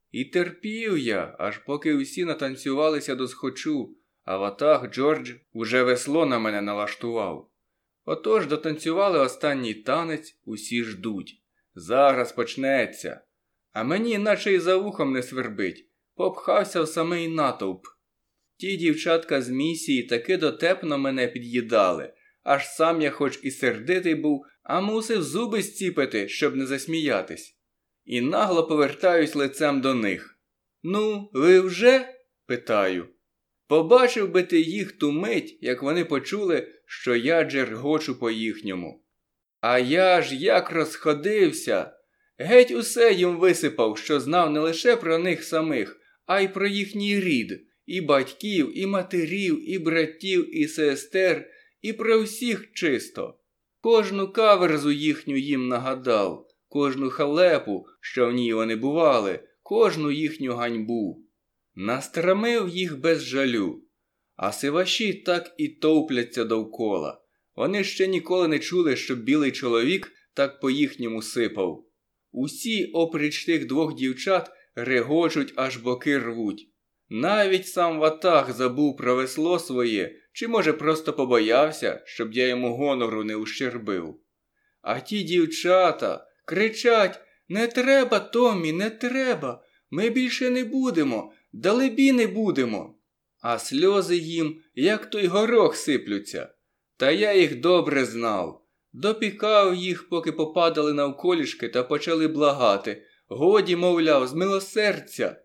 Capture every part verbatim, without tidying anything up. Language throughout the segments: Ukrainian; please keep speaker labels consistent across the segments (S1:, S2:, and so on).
S1: І терпів я, аж поки усі натанцювалися до схочу, а ватаг Джордж уже весло на мене налаштував. Отож дотанцювали останній танець, усі ждуть. Зараз почнеться. А мені наче й за вухом не свербить. Попхався в самий натовп. Ті дівчатка з місії таки дотепно мене під'їдали. Аж сам я хоч і сердитий був, а мусив зуби зціпити, щоб не засміятись. І нагло повертаюсь лицем до них. «Ну, ви вже?» – питаю. Побачив би ти їх ту мить, як вони почули, що я джергочу по-їхньому. А я ж як розходився! Геть усе їм висипав, що знав не лише про них самих, а й про їхній рід, і батьків, і матерів, і братів, і сестер, і про всіх чисто. Кожну каверзу їхню їм нагадав, кожну халепу, що в ній вони бували, кожну їхню ганьбу. Настрамив їх без жалю, а сиваші так і товпляться довкола. Вони ще ніколи не чули, щоб білий чоловік так по їхньому сипав. Усі, опріч тих двох дівчат, регочуть, аж боки рвуть. Навіть сам ватаг забув про весло своє, чи, може, просто побоявся, щоб я йому гонору не ущербив. А ті дівчата кричать: «Не треба, Томмі, не треба! Ми більше не будемо, далебі не будемо!» А сльози їм, як той горох, сиплються. Та я їх добре знав. Допікав їх, поки попадали навколішки та почали благати. Годі, мовляв, змилосердця.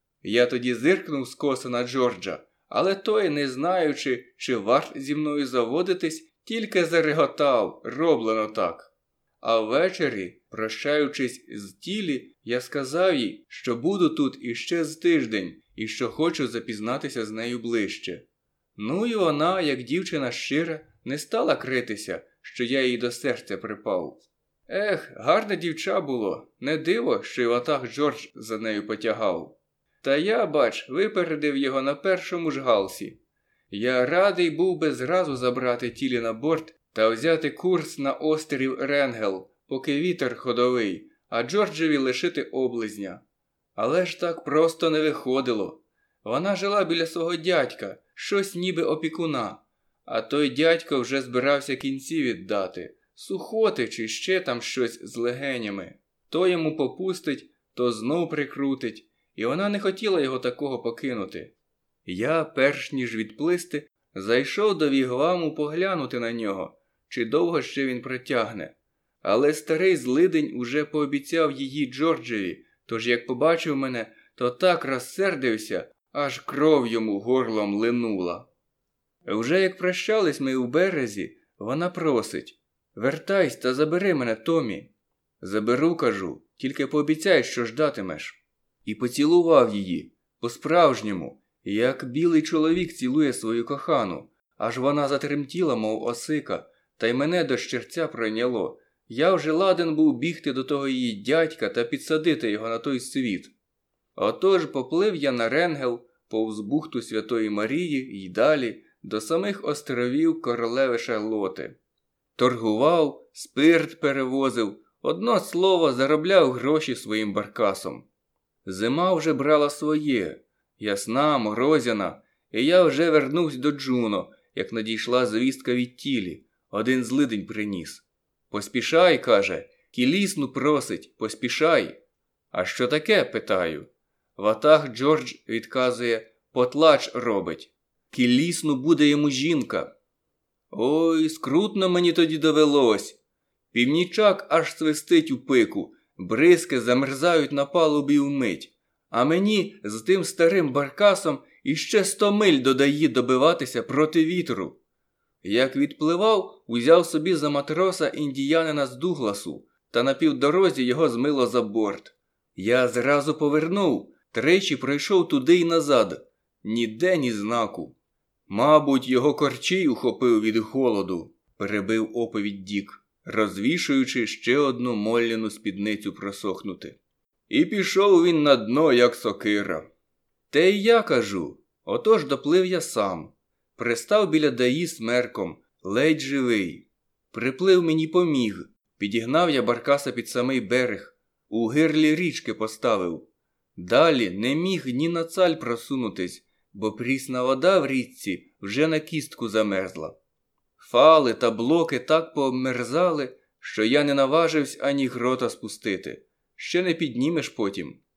S1: Я тоді зиркнув скоса на Джорджа, але той, не знаючи, чи варт зі мною заводитись, тільки зареготав, роблено так. А ввечері, прощаючись з тілі, я сказав їй, що буду тут іще з тиждень і що хочу запізнатися з нею ближче. Ну і вона, як дівчина щира, не стала критися, що я їй до серця припав. Ех, гарне дівча було, не диво, що й ватаг Джордж за нею потягав. Та я, бач, випередив його на першому ж галсі. Я радий був би зразу забрати тілі на борт та взяти курс на острів Ренгел, поки вітер ходовий, а Джорджеві лишити облизня. Але ж так просто не виходило. Вона жила біля свого дядька, щось ніби опікуна, а той дядько вже збирався кінці віддати, сухоти чи ще там щось з легенями. То йому попустить, то знов прикрутить, і вона не хотіла його такого покинути. Я, перш ніж відплисти, зайшов до вігваму поглянути на нього, чи довго ще він протягне. Але старий злидень уже пообіцяв її Джорджеві, тож як побачив мене, то так розсердився, аж кров йому горлом линула. Вже як прощались ми у березі, вона просить: «Вертайся та забери мене, Томмі». «Заберу», кажу, «тільки пообіцяй, що ждатимеш». І поцілував її, по-справжньому, як білий чоловік цілує свою кохану. Аж вона затремтіла, мов осика, та й мене до щирця пройняло. Я вже ладен був бігти до того її дядька та підсадити його на той світ. Отож поплив я на Ренгел, повз бухту Святої Марії й далі, до самих островів королеви Шарлоти. Торгував, спирт перевозив, одно слово, заробляв гроші своїм баркасом. Зима вже брала своє, ясна, морозяна, і я вже вернувся до Джуно, як надійшла звістка від тілі. Один злидень приніс. «Поспішай», каже, «Кілісну просить, поспішай». «А що таке?» – питаю. Ватаг Джордж відказує: «Потлач робить. Кілісну буде йому жінка». Ой, скрутно мені тоді довелось. Північак аж свистить у пику, бризки замерзають на палубі вмить. А мені з тим старим баркасом іще сто миль додає добиватися проти вітру. Як відпливав, узяв собі за матроса індіянина з Дугласу, та на півдорозі його змило за борт. Я зразу повернув, тричі пройшов туди й назад. Ніде ні знаку. «Мабуть, його корчій ухопив від холоду», – перебив оповідь Дік, розвішуючи ще одну молляну спідницю просохнути. «І пішов він на дно, як сокира». Те й я кажу. Отож доплив я сам. Пристав біля даї смерком, ледь живий. Приплив мені поміг. Підігнав я баркаса під самий берег. У гирлі річки поставив. Далі не міг ні на цаль просунутись, бо прісна вода в річці вже на кістку замерзла. Фали та блоки так пообмерзали, що я не наважився ані грота спустити. Ще не піднімеш потім.